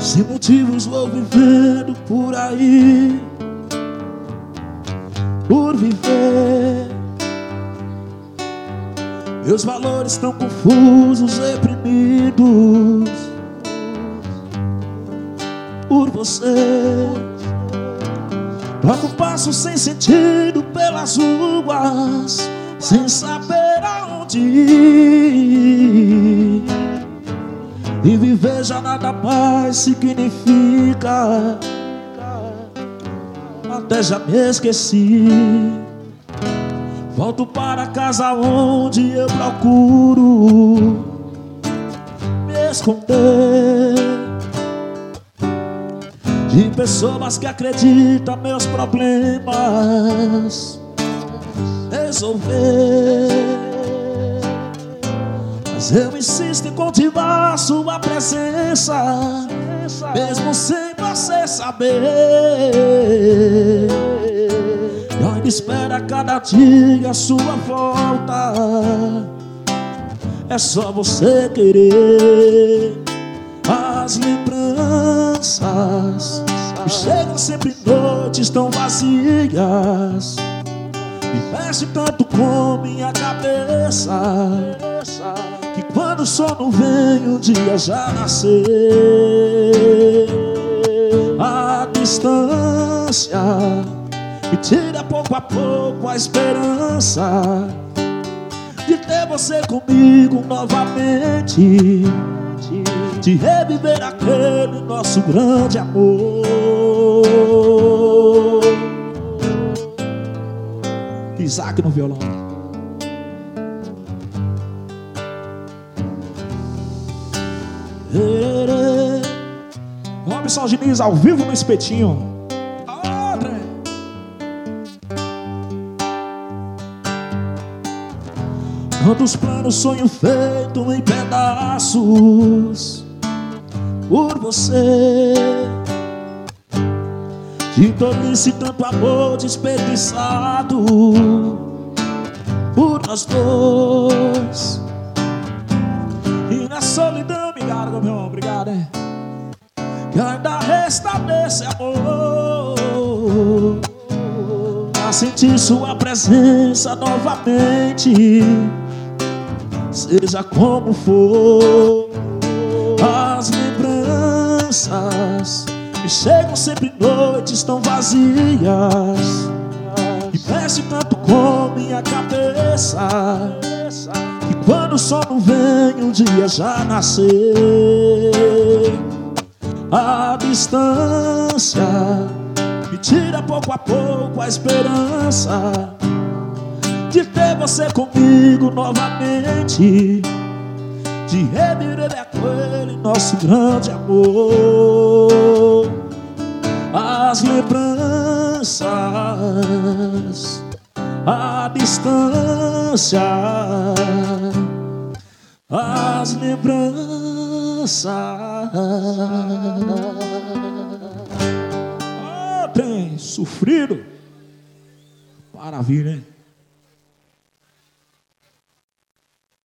sem motivos vou vivendo por aí, por viver. Meus valores estão confusos, reprimidos por você. Troco passo sem sentido pelas ruas, sem saber aonde ir. E viver já nada mais significa, até já me esqueci. Volto para casa onde eu procuro me esconder de pessoas que acreditam meus problemas resolver. Mas eu insisto em cultivar sua presença, mesmo sem você saber. Eu ainda espero a cada dia a sua volta. É só você querer. As lembranças me chegam sempre em noites tão vazias, me mexe tanto com minha cabeça, que quando o sono vem o dia já nasceu. A distância me tira pouco a pouco a esperança de ter você comigo novamente, de reviver aquele nosso grande amor. Isaac no violão. Robson Diniz ao vivo no Espetinho. Quantos planos, sonho feito em pedaços por você. De tolice tanto amor desperdiçado por nós dois. E na solidão, obrigado, meu irmão, obrigado, hein? Que ainda resta desse amor, a sentir sua presença novamente. Seja como for, as lembranças me chegam sempre em noites tão vazias, e mexe tanto com minha cabeça, que quando o sono vem o dia já nasceu. A distância me tira pouco a pouco a esperança de ter você comigo novamente, de reviver aquele nosso grande amor. As lembranças, a distância, as lembranças. Tem sofrido para vir, né?